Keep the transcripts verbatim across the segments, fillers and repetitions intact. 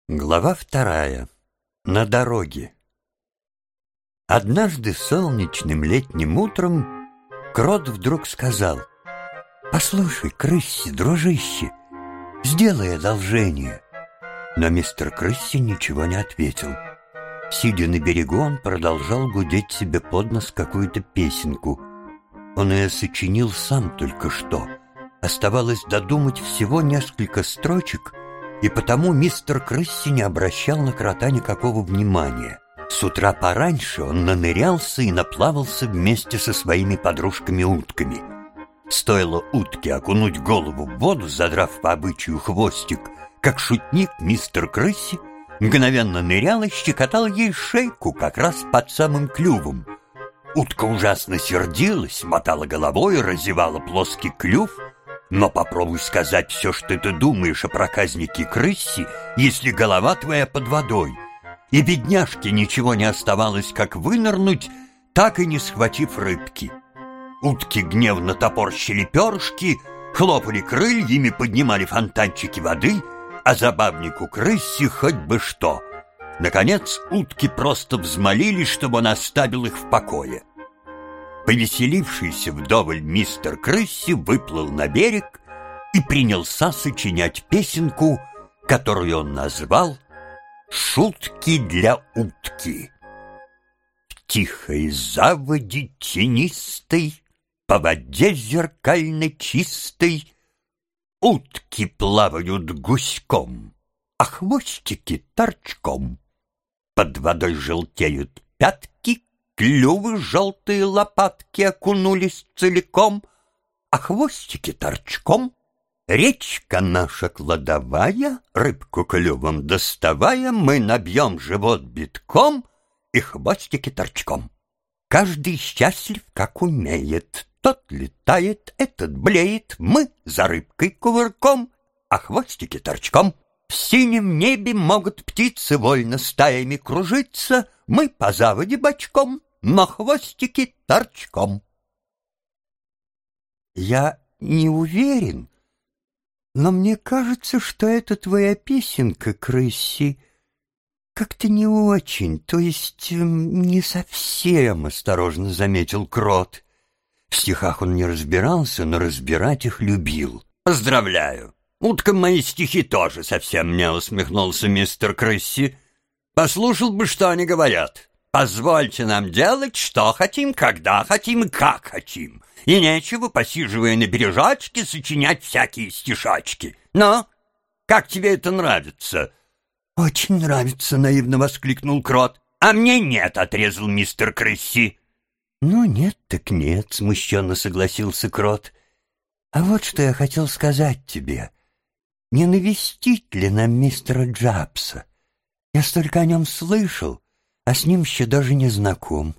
Глава вторая. На дороге. Однажды солнечным летним утром Крот вдруг сказал: «Послушай, крыси, дружище, сделай одолжение». Но мистер Крысси ничего не ответил. Сидя на берегу, он продолжал гудеть себе под нос какую-то песенку. Он ее сочинил сам только что. Оставалось додумать всего несколько строчек, и потому мистер Крысси не обращал на Крота никакого внимания. С утра пораньше он нанырялся и наплавался вместе со своими подружками-утками. Стоило утке окунуть голову в воду, задрав по обычаю хвостик, как шутник мистер Крысси мгновенно нырял и щекотал ей шейку как раз под самым клювом. Утка ужасно сердилась, мотала головой и разевала плоский клюв. Но попробуй сказать все, что ты думаешь о проказнике Крысси, если голова твоя под водой. И бедняжке ничего не оставалось, как вынырнуть, так и не схватив рыбки. Утки гневно топорщили перышки, хлопали крыльями, поднимали фонтанчики воды, а забавнику Крысси хоть бы что. Наконец утки просто взмолились, чтобы он оставил их в покое. Повеселившийся вдоволь мистер Крысси выплыл на берег и принялся сочинять песенку, которую он назвал «Шутки для утки». В тихой заводе тенистой, по воде зеркально чистой, утки плавают гуськом, а хвостики торчком. Под водой желтеют пятки, клювы желтые лопатки окунулись целиком, а хвостики торчком. Речка наша кладовая, рыбку клювом доставая, мы набьем живот битком и хвостики торчком. Каждый счастлив, как умеет, тот летает, этот блеет, мы за рыбкой кувырком, а хвостики торчком. В синем небе могут птицы вольно стаями кружиться, мы по заводе бочком, но хвостики торчком. Я не уверен, но мне кажется, что эта твоя песенка, Крысси, как-то не очень, то есть не совсем, осторожно заметил Крот. В стихах он не разбирался, но разбирать их любил. Поздравляю! Уткам мои стихи тоже совсем не, усмехнулся мистер Крысси. Послушал бы, что они говорят. Позвольте нам делать, что хотим, когда хотим и как хотим. И нечего, посиживая на бережочке, сочинять всякие стишочки. Но как тебе это нравится? Очень нравится, наивно воскликнул Крот. А мне нет, отрезал мистер Крысси. Ну нет так нет, смущенно согласился Крот. А вот что я хотел сказать тебе. Не навестить ли нам мистера Джабса? Я столько о нем слышал, а с ним еще даже не знаком.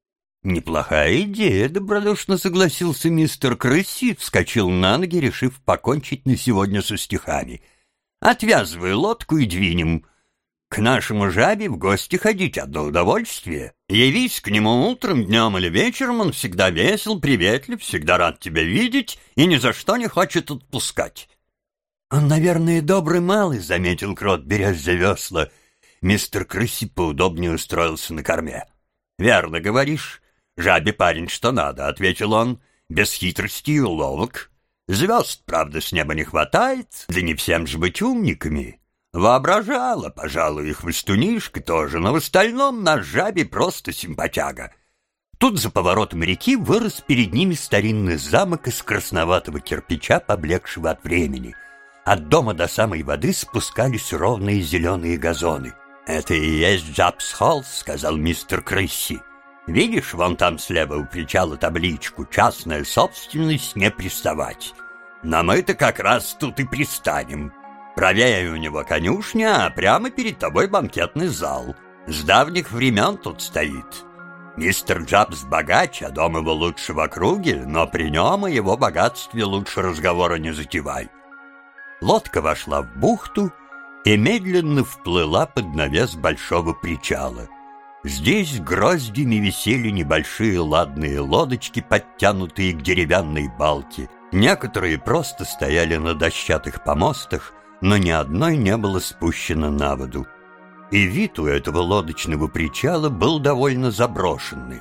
Неплохая идея, добродушно согласился мистер Крысси, вскочил на ноги, решив покончить на сегодня со стихами. Отвязывай лодку и двинем. К нашему жабе в гости ходить одно удовольствие. Явись к нему утром, днем или вечером, он всегда весел, приветлив, всегда рад тебя видеть и ни за что не хочет отпускать. Он, наверное, добрый малый, заметил Крот, берясь за весла. Мистер Крысси поудобнее устроился на корме. Верно говоришь. Жабе парень что надо, ответил он, без хитрости и уловок. Звезд, правда, с неба не хватает, да не всем же быть умниками. Воображала, пожалуй, и хвостунишка тоже, но в остальном наш жабе просто симпатяга. Тут за поворотом реки вырос перед ними старинный замок из красноватого кирпича, поблекшего от времени. От дома до самой воды спускались ровные зеленые газоны. «Это и есть Джабс-холл», — сказал мистер Крысси. «Видишь, вон там слева у причала табличку «Частная собственность, не приставать». Но мы-то как раз тут и пристанем. Правее у него конюшня, а прямо перед тобой банкетный зал. С давних времен тут стоит. Мистер Джабс богач, а дом его лучше в округе, но при нем и его богатстве лучше разговора не затевай». Лодка вошла в бухту и медленно вплыла под навес большого причала. Здесь гроздями висели небольшие ладные лодочки, подтянутые к деревянной балке. Некоторые просто стояли на дощатых помостах, но ни одной не было спущено на воду. И вид у этого лодочного причала был довольно заброшенный.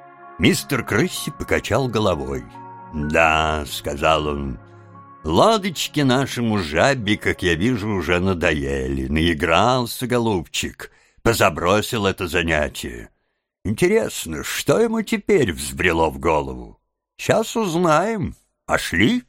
Мистер Крысси покачал головой. «Да», — сказал он, — «лодочки нашему жабе, как я вижу, уже надоели. Наигрался, голубчик, позабросил это занятие. Интересно, что ему теперь взбрело в голову? Сейчас узнаем. Пошли».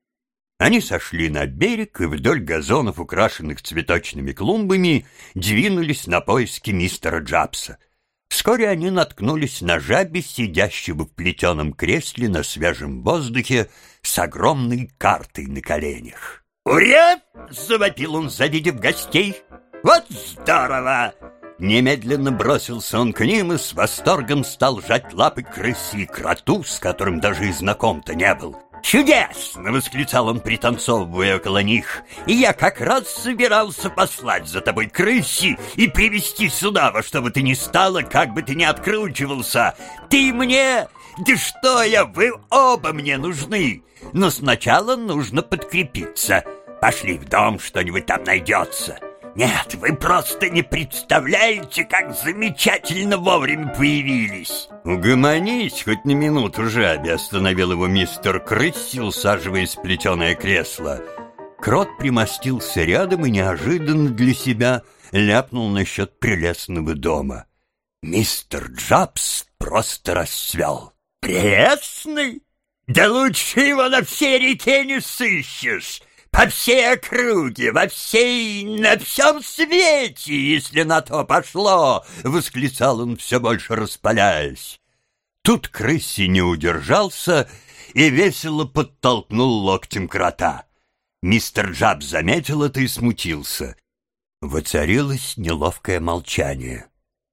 Они сошли на берег и вдоль газонов, украшенных цветочными клумбами, двинулись на поиски мистера Джабса. Вскоре они наткнулись на жабе, сидящего в плетеном кресле на свежем воздухе с огромной картой на коленях. «Ура!» — завопил он, завидев гостей. «Вот здорово!» Немедленно бросился он к ним и с восторгом стал жать лапы крысе и кроту, с которым даже и знаком-то не был. «Чудесно!» — восклицал он, пританцовывая около них. «И я как раз собирался послать за тобой крыси и привести сюда, во что бы ты ни стало, как бы ты ни откручивался. Ты мне... Да что я, вы оба мне нужны. Но сначала нужно подкрепиться. Пошли в дом, что-нибудь там найдется». «Нет, вы просто не представляете, как замечательно вовремя появились!» «Угомонись хоть на минуту, жабе!» — остановил его мистер Крысси, усаживаясь в плетеное кресло. Крот примостился рядом и неожиданно для себя ляпнул насчет прелестного дома. Мистер Джабс просто расцвел. «Прелестный? Да лучше его на всей реке не сыщешь! По всей округе, во всей, на всем свете, если на то пошло!» — восклицал он, все больше распаляясь. Тут крыси не удержался и весело подтолкнул локтем крота. Мистер Джабс заметил это и смутился. Воцарилось неловкое молчание.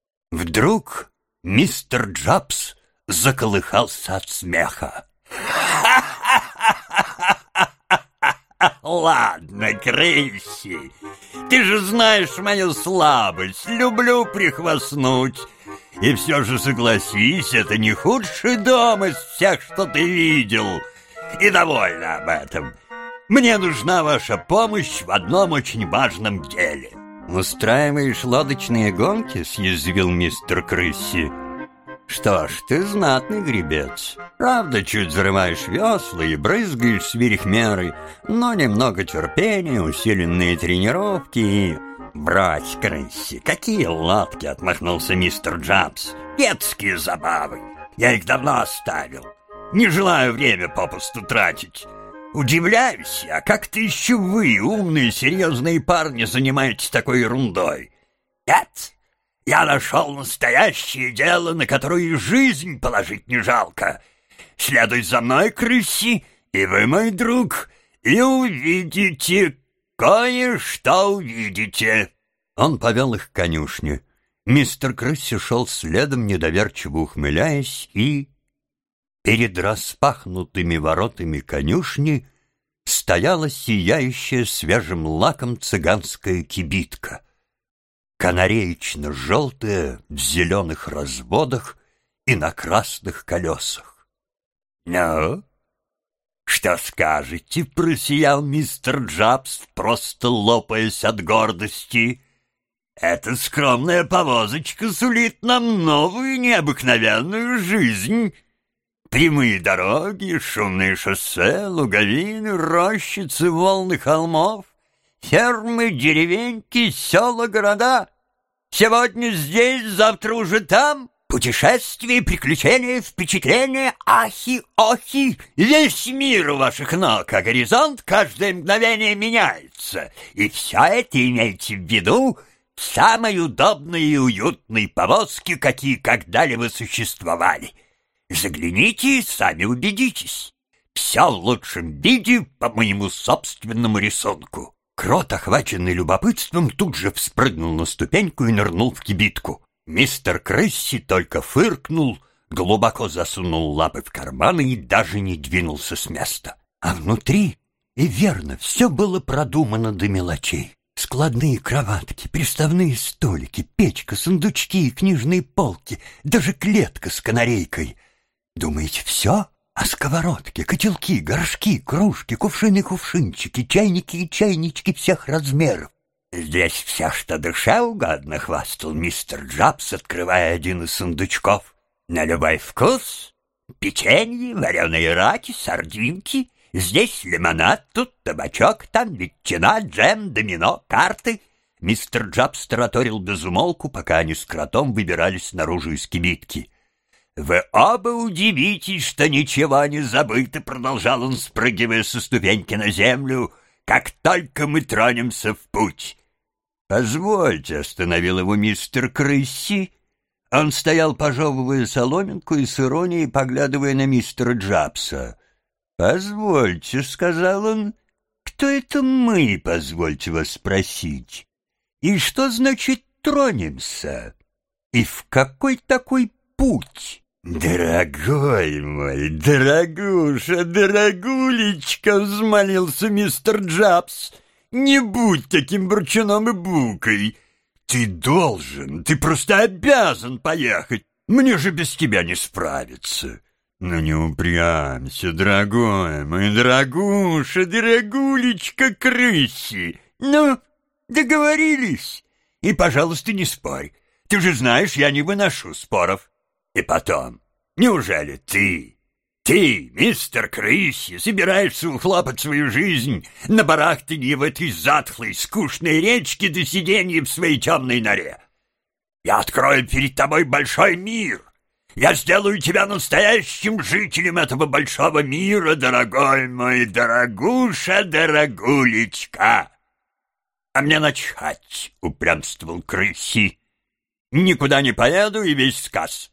Вдруг мистер Джабс заколыхался от смеха. «Ладно, крыси, ты же знаешь мою слабость, люблю прихвастнуть. И все же согласись, это не худший дом из всех, что ты видел. И довольна об этом. Мне нужна ваша помощь в одном очень важном деле». «Устраиваешь лодочные гонки?» — съязвил мистер Крысси. «Что ж, ты знатный гребец. Правда, чуть взрываешь весла и брызгаешь сверхмеры, но немного терпения, усиленные тренировки и...» «Брось, Крысси, какие лодки!» — отмахнулся мистер Джабс. «Детские забавы. Я их давно оставил. Не желаю время попусту тратить. Удивляюсь я, как-то еще вы, умные, серьезные парни, занимаетесь такой ерундой. Нет, я нашел настоящее дело, на которое и жизнь положить не жалко. Следуй за мной, крыси, и вы, мой друг, и увидите, кое-что увидите». Он повел их к конюшне. Мистер Крысси шел следом, недоверчиво ухмыляясь, и... перед распахнутыми воротами конюшни стояла сияющая свежим лаком цыганская кибитка, канареечно-желтая, в зеленых разводах и на красных колесах. «Ну, что скажете?» — просиял мистер Джабс, просто лопаясь от гордости. «Эта скромная повозочка сулит нам новую необыкновенную жизнь. Прямые дороги, шумные шоссе, луговины, рощицы, волны холмов, фермы, деревеньки, села, города. Сегодня здесь, завтра уже там. Путешествия, приключения, впечатления, ахи-охи. Весь мир у ваших ног, а горизонт каждое мгновение меняется. И все это имейте в виду в самой удобной и уютной повозке, какие когда-либо существовали. Загляните и сами убедитесь. Все в лучшем виде по моему собственному рисунку». Крот, охваченный любопытством, тут же вспрыгнул на ступеньку и нырнул в кибитку. Мистер Крысси только фыркнул, глубоко засунул лапы в карманы и даже не двинулся с места. А внутри, и верно, все было продумано до мелочей. Складные кроватки, приставные столики, печка, сундучки и книжные полки, даже клетка с канарейкой. Думаете, все? А сковородки, котелки, горшки, кружки, кувшины, кувшинчики, чайники и чайнички всех размеров. «Здесь все, что душе угодно», — хвастал мистер Джобс, открывая один из сундучков. «На любой вкус. Печенье, вареные раки, сардинки. Здесь лимонад, тут табачок, там ветчина, джем, домино, карты». Мистер Джобс тараторил безумолку, пока они с кротом выбирались наружу из кибитки. «Вы оба удивитесь, что ничего не забыто», — продолжал он, спрыгивая со ступеньки на землю, «как только мы тронемся в путь». «Позвольте», — остановил его мистер Крысси. Он стоял, пожевывая соломинку и с иронией поглядывая на мистера Джобса. «Позвольте», — сказал он, — «кто это мы, позвольте вас спросить? И что значит тронемся? И в какой такой путь?» «Дорогой мой, дорогуша, дорогулечка», — взмолился мистер Джобс, — «не будь таким бурчуном и букой. Ты должен, ты просто обязан поехать. Мне же без тебя не справиться». «Ну не упрямься, дорогой мой, дорогуша, дорогулечка Крысси. Ну, договорились? И, пожалуйста, не спорь. Ты же знаешь, я не выношу споров. И потом, неужели ты, ты, мистер Крысси, собираешься ухлопать свою жизнь на барахтанье в этой затхлой, скучной речке до сиденья в своей темной норе? Я открою перед тобой большой мир. Я сделаю тебя настоящим жителем этого большого мира, дорогой мой, дорогуша, дорогулечка». «А мне начхать», — упрямствовал Крысси. «Никуда не поеду, и весь сказ.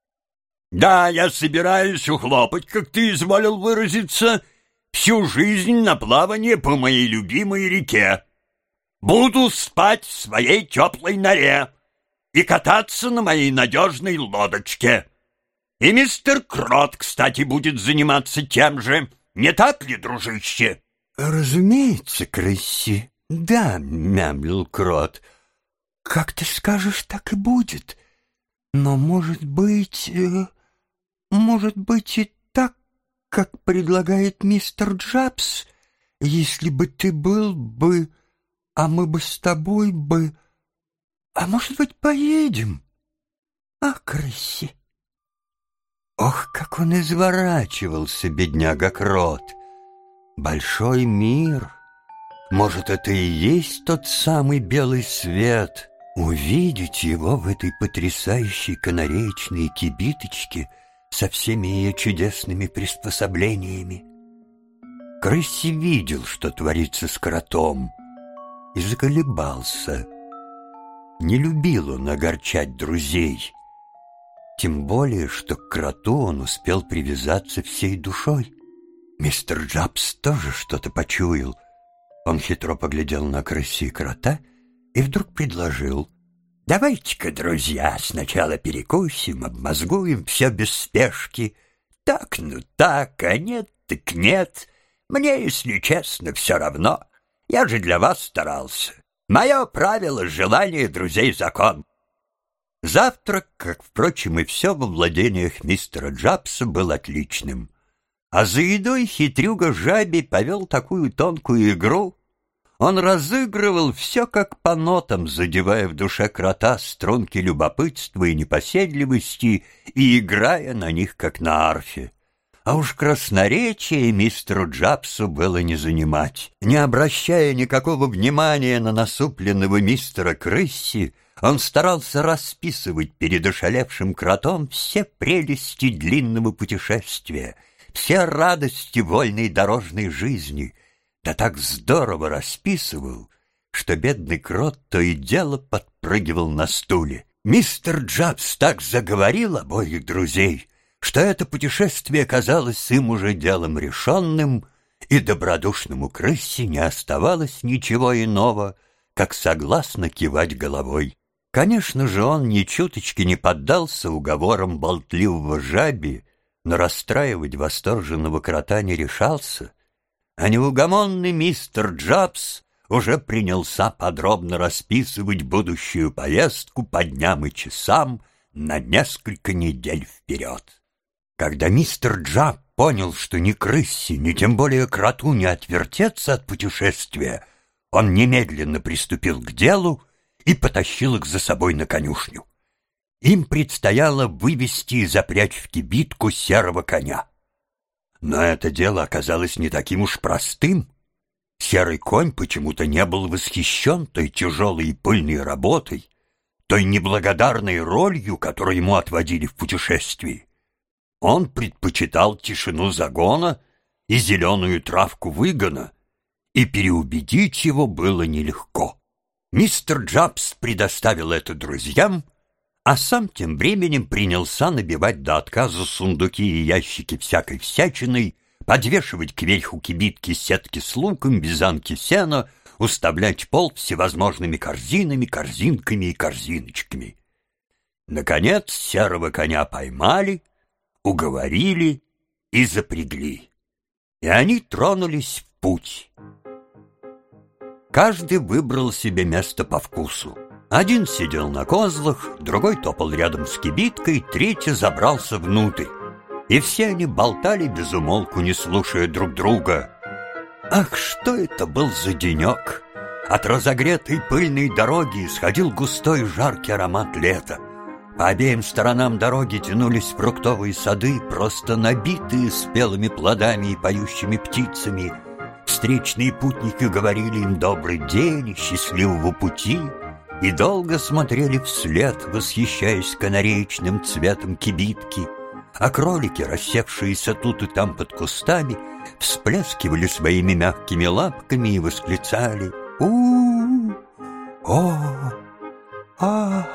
Да, я собираюсь ухлопать, как ты изволил выразиться, всю жизнь на плавание по моей любимой реке. Буду спать в своей теплой норе и кататься на моей надежной лодочке. И мистер Крот, кстати, будет заниматься тем же. Не так ли, дружище?» «Разумеется, Крысси. Да», — мямлил Крот. «Как ты скажешь, так и будет. Но, может быть, э, может быть и так, как предлагает мистер Джобс, если бы ты был бы, а мы бы с тобой бы... А может быть, поедем? А, Крысси?» Ох, как он изворачивался, бедняга Крот! Большой мир! Может, это и есть тот самый белый свет? Увидеть его в этой потрясающей канареечной кибиточке со всеми ее чудесными приспособлениями. Крысси видел, что творится с кротом, и заколебался. Не любил он огорчать друзей. Тем более, что к кроту он успел привязаться всей душой. Мистер Джобс тоже что-то почуял. Он хитро поглядел на Крысси и крота и вдруг предложил: «Давайте-ка, друзья, сначала перекусим, обмозгуем все без спешки. Так, ну так, а нет, так нет. Мне, если честно, все равно. Я же для вас старался. Мое правило — желание друзей закон». Завтрак, как, впрочем, и все во владениях мистера Джобса, был отличным. А за едой хитрюга Жабий повел такую тонкую игру. Он разыгрывал все как по нотам, задевая в душе крота струнки любопытства и непоседливости и играя на них, как на арфе. А уж красноречие мистеру Джобсу было не занимать. Не обращая никакого внимания на насупленного мистера Крысси, он старался расписывать перед ошалевшим кротом все прелести длинного путешествия, все радости вольной дорожной жизни. Да так здорово расписывал, что бедный крот то и дело подпрыгивал на стуле. Мистер Джобс так заговорил обоих друзей, что это путешествие казалось им уже делом решенным, и добродушному Крыссе не оставалось ничего иного, как согласно кивать головой. Конечно же, он ни чуточки не поддался уговорам болтливого Жаби, но расстраивать восторженного крота не решался, а неугомонный мистер Джобс уже принялся подробно расписывать будущую поездку по дням и часам на несколько недель вперед. Когда мистер Джобс понял, что ни крысе, ни тем более кроту не отвертеться от путешествия, он немедленно приступил к делу и потащил их за собой на конюшню. Им предстояло вывести и запрячь в кибитку серого коня. Но это дело оказалось не таким уж простым. Серый конь почему-то не был восхищен той тяжелой и пыльной работой, той неблагодарной ролью, которую ему отводили в путешествии. Он предпочитал тишину загона и зеленую травку выгона, и переубедить его было нелегко. Мистер Джабс предоставил это друзьям, а сам тем временем принялся набивать до отказа сундуки и ящики всякой всячиной, подвешивать кверху кибитки сетки с луком, вязанки сена, уставлять пол всевозможными корзинами, корзинками и корзиночками. Наконец серого коня поймали, уговорили и запрягли, и они тронулись в путь. Каждый выбрал себе место по вкусу. Один сидел на козлах, другой топал рядом с кибиткой, третий забрался внутрь. И все они болтали без умолку, не слушая друг друга. Ах, что это был за денек! От разогретой пыльной дороги исходил густой жаркий аромат лета. По обеим сторонам дороги тянулись фруктовые сады, просто набитые спелыми плодами и поющими птицами. Встречные путники говорили им добрый день и счастливого пути, и долго смотрели вслед, восхищаясь канареечным цветом кибитки, а кролики, рассевшиеся тут и там под кустами, всплескивали своими мягкими лапками и восклицали у о а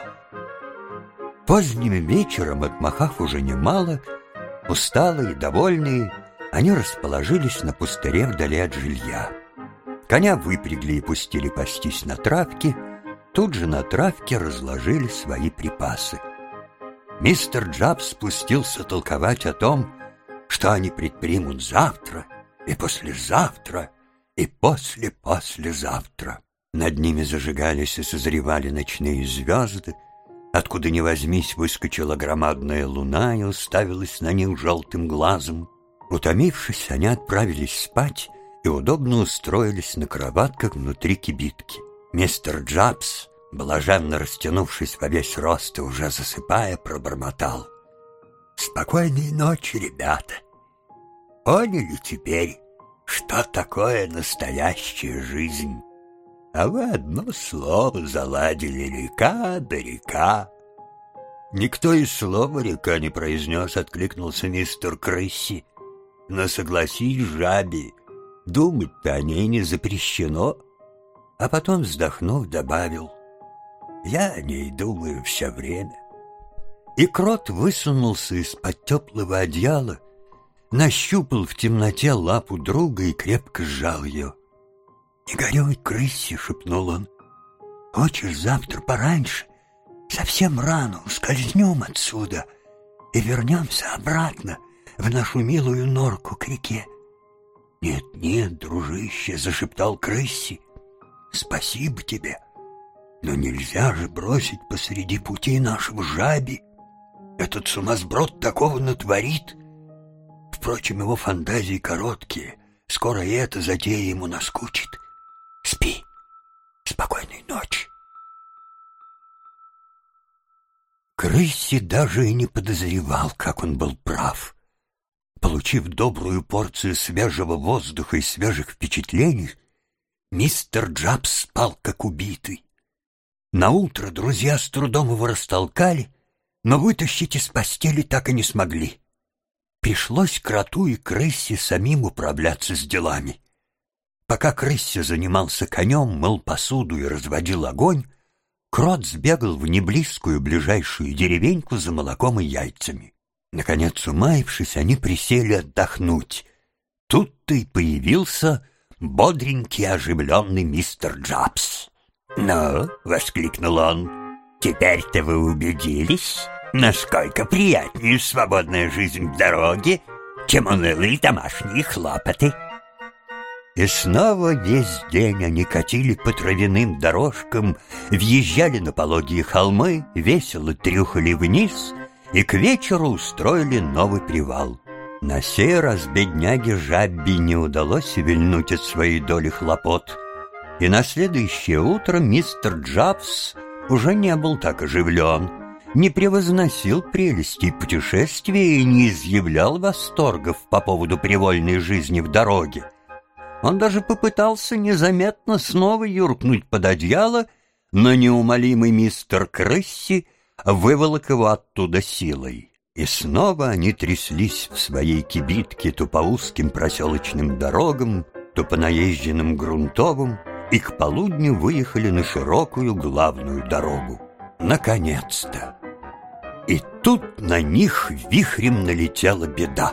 Поздним вечером, отмахав уже немало, усталые, довольные, они расположились на пустыре вдали от жилья. Коня выпрягли и пустили пастись на травке. Тут же на травке разложили свои припасы. Мистер Джабс спустился толковать о том, что они предпримут завтра и послезавтра и после-послезавтра. Над ними зажигались и созревали ночные звезды. Откуда ни возьмись, выскочила громадная луна и уставилась на них желтым глазом. Утомившись, они отправились спать и удобно устроились на кроватках внутри кибитки. Мистер Джабс, блаженно растянувшись во весь рост и уже засыпая, пробормотал: «Спокойной ночи, ребята! Поняли теперь, что такое настоящая жизнь? А вы одно слово заладили: река да река». «Никто и слова река не произнес», — откликнулся мистер Крысси. «Но согласись, жабе, думать-то о ней не запрещено». А потом, вздохнув, добавил: «Я о ней думаю все время». И крот высунулся из-под теплого одеяла, нащупал в темноте лапу друга и крепко сжал ее. «Не горюй, крысе», — шепнул он. «Хочешь, завтра пораньше, совсем рано ускользнем отсюда и вернемся обратно в нашу милую норку к реке». «Нет-нет, дружище», — зашептал крыси, — «спасибо тебе, но нельзя же бросить посреди пути нашего жаби. Этот сумасброд такого натворит. Впрочем, его фантазии короткие, скоро и эта затея ему наскучит. Спи, спокойной ночи». Крыси даже и не подозревал, как он был прав. Получив добрую порцию свежего воздуха и свежих впечатлений, мистер Джабс спал как убитый. Наутро друзья с трудом его растолкали, но вытащить из постели так и не смогли. Пришлось кроту и крысе самим управляться с делами. Пока крыся занимался конем, мыл посуду и разводил огонь, крот сбегал в неблизкую ближайшую деревеньку за молоком и яйцами. Наконец, умаившись, они присели отдохнуть. Тут-то и появился бодренький, оживленный мистер Джабс. «Ну», — воскликнул он, — «теперь-то вы убедились, насколько приятнее свободная жизнь в дороге, чем унылые домашние хлопоты». И снова весь день они катили по травяным дорожкам, въезжали на пологие холмы, весело трюхали вниз и к вечеру устроили новый привал. На сей раз бедняге Жабби не удалось увильнуть от своей доли хлопот, и на следующее утро мистер Джабс уже не был так оживлен, не превозносил прелестей путешествия и не изъявлял восторгов по поводу привольной жизни в дороге. Он даже попытался незаметно снова юркнуть под одеяло, но неумолимый мистер Крысси выволок его оттуда силой. И снова они тряслись в своей кибитке то по узким проселочным дорогам, то по наезженным грунтовым, и к полудню выехали на широкую главную дорогу. Наконец-то! И тут на них вихрем налетела беда.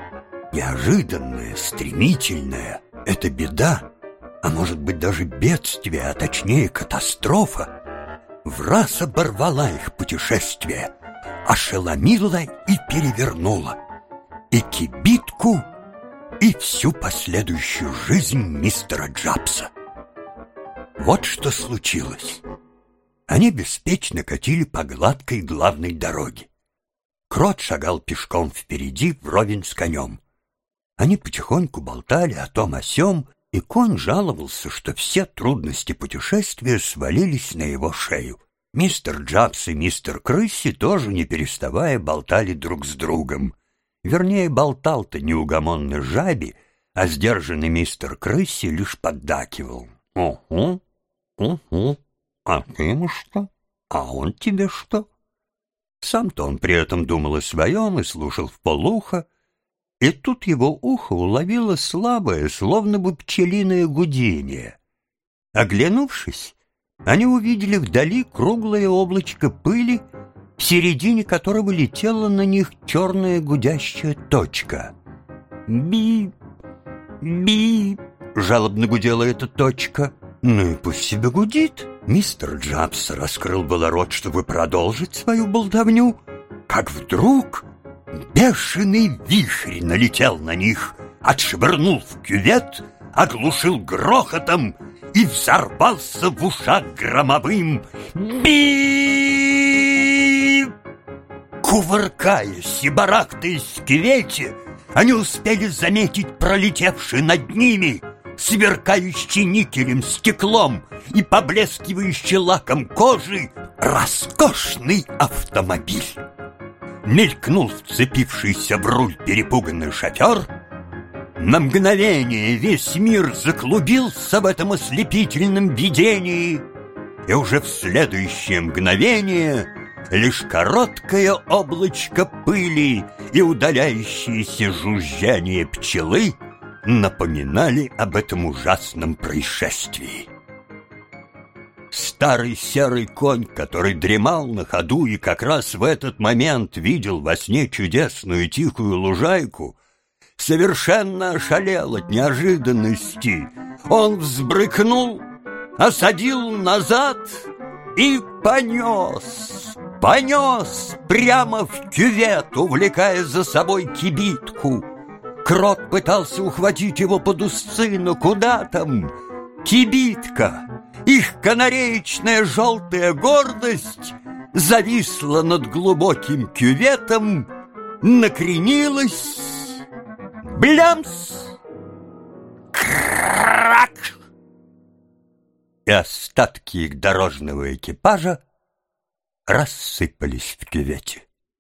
Неожиданная, стремительная. Эта беда, а может быть даже бедствие, а точнее катастрофа, враз оборвала их путешествие, ошеломила и перевернула и кибитку, и всю последующую жизнь мистера Джабса. Вот что случилось. Они беспечно катили по гладкой главной дороге. Крот шагал пешком впереди вровень с конем. Они потихоньку болтали о том о сём, и конь жаловался, что все трудности путешествия свалились на его шею. Мистер Джабс и мистер Крысси тоже, не переставая, болтали друг с другом. Вернее, болтал-то неугомонный Жабби, а сдержанный мистер Крысси лишь поддакивал. «Угу, угу, а ты ему что? А он тебе что?» Сам-то он при этом думал о своем и слушал вполуха, и тут его ухо уловило слабое, словно бы пчелиное гудение. Оглянувшись, они увидели вдали круглое облачко пыли, в середине которого летела на них черная гудящая точка. «Бип! Бип!» — жалобно гудела эта точка. «Ну и пусть себе гудит». Мистер Джабс раскрыл было рот, чтобы продолжить свою болтовню, как вдруг бешеный вихрь налетел на них, отшвырнул в кювет, оглушил грохотом и взорвался в ушах громовым «Бип!». Кувыркаясь и барахтаясь в кювете, они успели заметить пролетевший над ними, сверкающий никелем, стеклом и поблескивающий лаком кожи, роскошный автомобиль. Мелькнул вцепившийся в руль перепуганный шофер. На мгновение весь мир заклубился в этом ослепительном видении, и уже в следующее мгновение лишь короткое облачко пыли и удаляющееся жужжание пчелы напоминали об этом ужасном происшествии. Старый серый конь, который дремал на ходу и как раз в этот момент видел во сне чудесную тихую лужайку, совершенно ошалел от неожиданности. Он взбрыкнул, осадил назад и понес, понес прямо в кювет, увлекая за собой кибитку. Крот пытался ухватить его под усы, но куда там? Кибитка, их канареечная желтая гордость, зависла над глубоким кюветом, накренилась, блямс, крак, и остатки их дорожного экипажа рассыпались в кювете.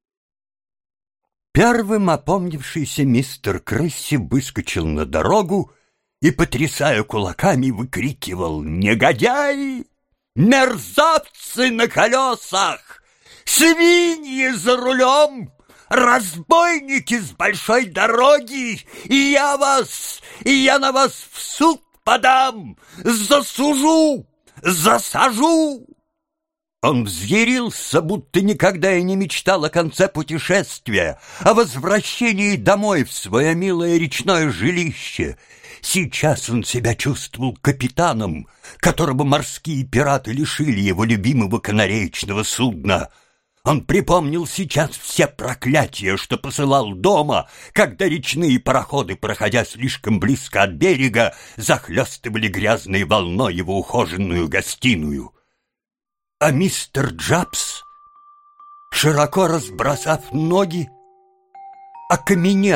Первым опомнившийся мистер Крысси выскочил на дорогу и, потрясая кулаками, выкрикивал: «Негодяи! Мерзавцы на колесах! Свиньи за рулем! Разбойники с большой дороги! И я вас, и я на вас в суд подам! Засужу! Засажу!» Он взъярился, будто никогда и не мечтал о конце путешествия, о возвращении домой в свое милое речное жилище. Сейчас он себя чувствовал капитаном, которого морские пираты лишили его любимого канареечного судна. Он припомнил сейчас все проклятия, что посылал дома, когда речные пароходы, проходя слишком близко от берега, захлестывали грязной волной его ухоженную гостиную. А мистер Джабс, широко разбросав ноги, окаменел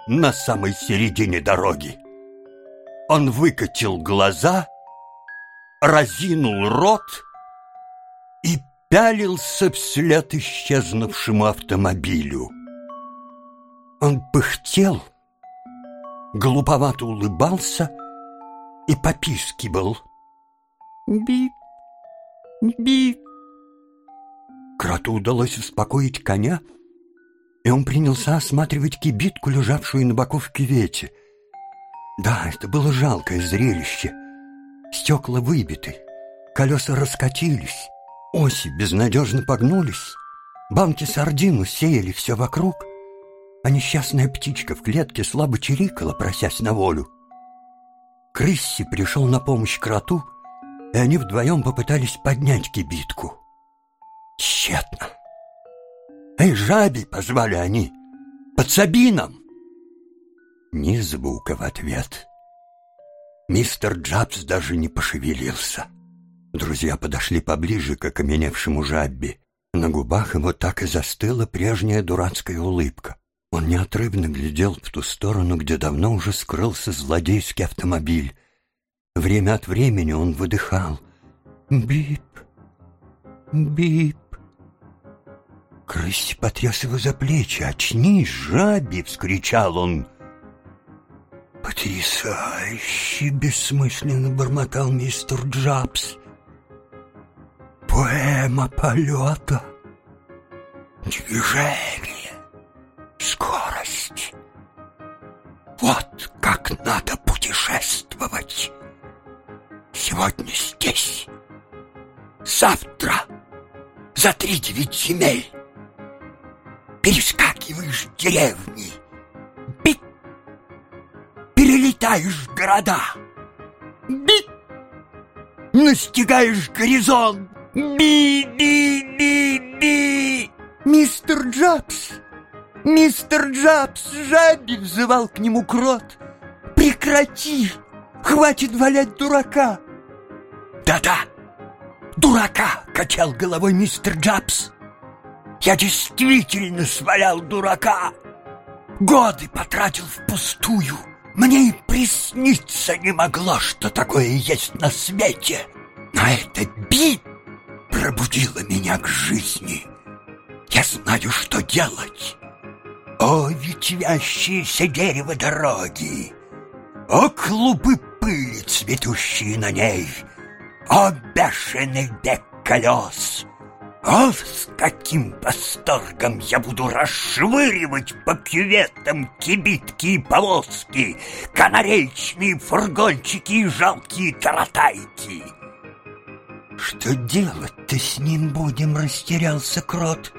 на самой середине дороги. Он выкатил глаза, разинул рот и пялился вслед исчезнувшему автомобилю. Он пыхтел, глуповато улыбался и попискивал. «Бип, бип». Кроту удалось успокоить коня, и он принялся осматривать кибитку, лежавшую на боку в кювете. Да, это было жалкое зрелище. Стекла выбиты, колеса раскатились, оси безнадежно погнулись, банки сардин усеяли все вокруг, а несчастная птичка в клетке слабо чирикала, просясь на волю. Крысси пришел на помощь кроту, и они вдвоем попытались поднять кибитку. Тщетно. «Эй, жаби!» — позвали они. «Подсоби нам!» Ни звука в ответ. Мистер Джабс даже не пошевелился. Друзья подошли поближе к окаменевшему жабби. На губах его так и застыла прежняя дурацкая улыбка. Он неотрывно глядел в ту сторону, где давно уже скрылся злодейский автомобиль. Время от времени он выдыхал. «Бип! Бип!» Крысси потряс его за плечи. «Очнись, жаби!» — вскричал он. «Потрясающе!» — бессмысленно бормотал мистер Джабс. «Поэма полета, движение, скорость. Вот как надо путешествовать. Сегодня здесь, завтра за три девять земель. Перескакиваешь деревни, бит, перелетаешь города, бит, настигаешь горизонт, би-би-би-би. Мистер Джабс, мистер Джабс, жаби!» — взывал к нему крот. «Прекрати! Хватит валять дурака!» «Да-да, дурака!» — качал головой мистер Джабс. «Я действительно свалял дурака. Годы потратил впустую. Мне и присниться не могло, что такое есть на свете. Но это би пробудило меня к жизни. Я знаю, что делать. О, ветвящееся дерево дороги! О, клубы пыли, цветущие на ней! О, бешеный бег колес! О, с каким восторгом я буду расшвыривать по кюветам кибитки и повозки, канарейчные фургончики и жалкие таратайки!» «Что делать-то с ним будем?» — растерялся крот.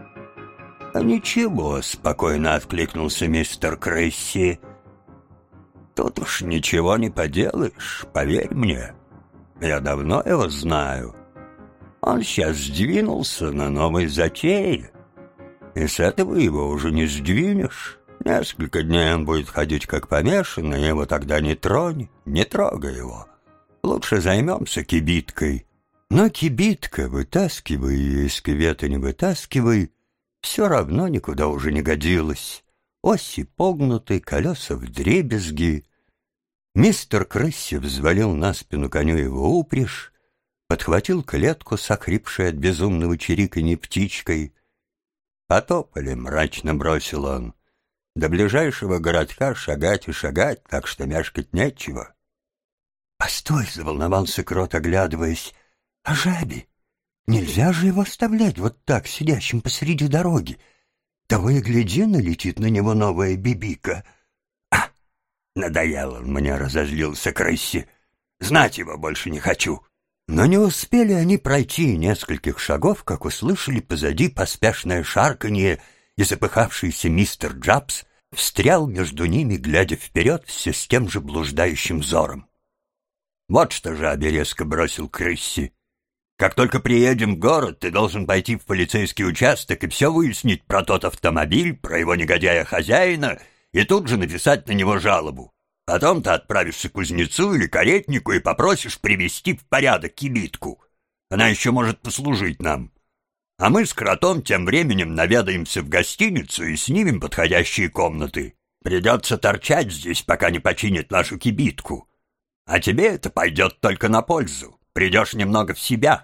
«А ничего», — спокойно откликнулся мистер Крысси. «Тут уж ничего не поделаешь, поверь мне. Я давно его знаю. Он сейчас сдвинулся на новой затее, и с этого его уже не сдвинешь. Несколько дней он будет ходить как помешанный, его тогда не тронь, не трогай его. Лучше займемся кибиткой». Но кибитка, вытаскивай ее из кювета, не вытаскивай, все равно никуда уже не годилась. Оси погнуты, колеса вдребезги. Мистер Крысси взвалил на спину коню его упряжь, подхватил клетку с охрипшей от безумного чириканья птичкой. «Потопали», — мрачно бросил он. «До ближайшего городка шагать и шагать, так что мешкать нечего». «Постой», — заволновался крот, оглядываясь. «А жаби? Нельзя же его оставлять вот так, сидящим посреди дороги. Того и гляди, налетит на него новая бибика». «А, надоел он мне», — разозлился Крысси. «Знать его больше не хочу». Но не успели они пройти нескольких шагов, как услышали позади поспешное шарканье, и запыхавшийся мистер Джабс встрял между ними, глядя вперед все с тем же блуждающим взором. «Вот что, жаби!» — резко бросил Крысси. «Как только приедем в город, ты должен пойти в полицейский участок и все выяснить про тот автомобиль, про его негодяя-хозяина, и тут же написать на него жалобу. Потом ты отправишься к кузнецу или каретнику и попросишь привести в порядок кибитку. Она еще может послужить нам. А мы с кротом тем временем наведаемся в гостиницу и снимем подходящие комнаты. Придется торчать здесь, пока не починят нашу кибитку. А тебе это пойдет только на пользу. Придешь немного в себя».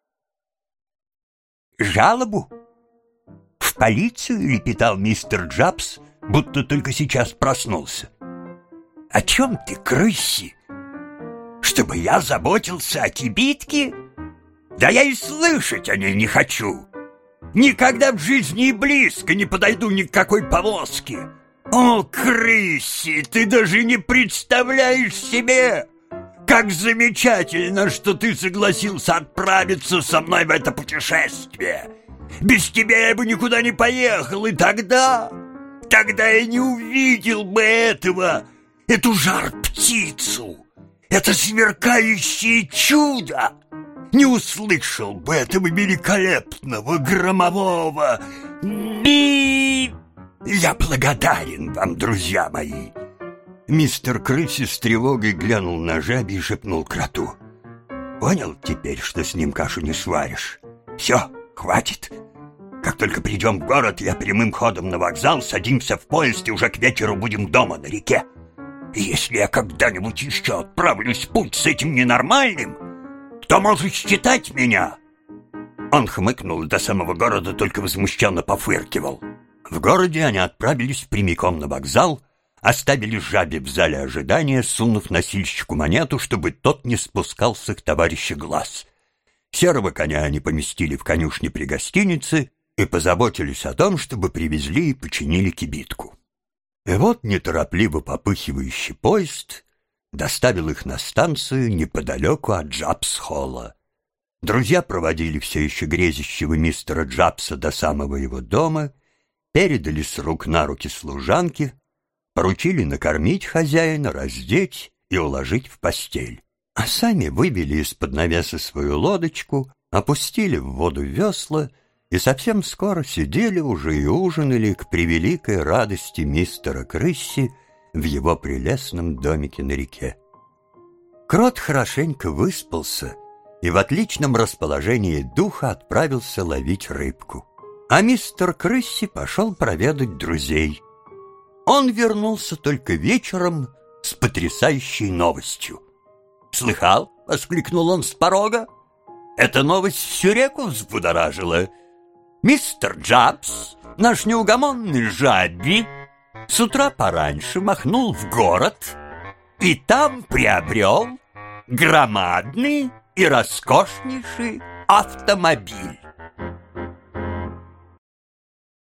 «Жалобу? В полицию?» — лепетал мистер Джабс, будто только сейчас проснулся. «О чем ты, крыси? Чтобы я заботился о кибитке? Да я и слышать о ней не хочу. Никогда в жизни и близко не подойду ни к какой повозке. О, крыси, ты даже не представляешь себе, как замечательно, что ты согласился отправиться со мной в это путешествие. Без тебя я бы никуда не поехал, и тогда, тогда я не увидел бы этого, эту жар-птицу, это сверкающее чудо, не услышал бы этого великолепного громового би. Я благодарен вам, друзья мои». Мистер Крыси с тревогой глянул на жабе и шепнул кроту: «Понял теперь, что с ним кашу не сваришь? Все, хватит. Как только придем в город, я прямым ходом на вокзал, садимся в поезд, и уже к вечеру будем дома на реке. И если я когда-нибудь еще отправлюсь в путь с этим ненормальным, то можешь считать меня». Он хмыкнул, до самого города только возмущенно пофыркивал. В городе они отправились прямиком на вокзал, оставили жабе в зале ожидания, сунув носильщику монету, чтобы тот не спускал с их товарища глаз. Серого коня они поместили в конюшне при гостинице и позаботились о том, чтобы привезли и починили кибитку. И вот неторопливо попыхивающий поезд доставил их на станцию неподалеку от Джабс-холла. Друзья проводили все еще грезящего мистера Джабса до самого его дома, передали с рук на руки служанке, поручили накормить хозяина, раздеть и уложить в постель, а сами выбили из-под навеса свою лодочку, опустили в воду весла и совсем скоро сидели уже и ужинали к превеликой радости мистера Крысси в его прелестном домике на реке. Крот хорошенько выспался и в отличном расположении духа отправился ловить рыбку. А мистер Крысси пошел проведать друзей. Он вернулся только вечером с потрясающей новостью. «Слыхал?» — воскликнул он с порога. «Эта новость всю реку взбудоражила. Мистер Джабс, наш неугомонный жабби, с утра пораньше махнул в город и там приобрел громадный и роскошнейший автомобиль.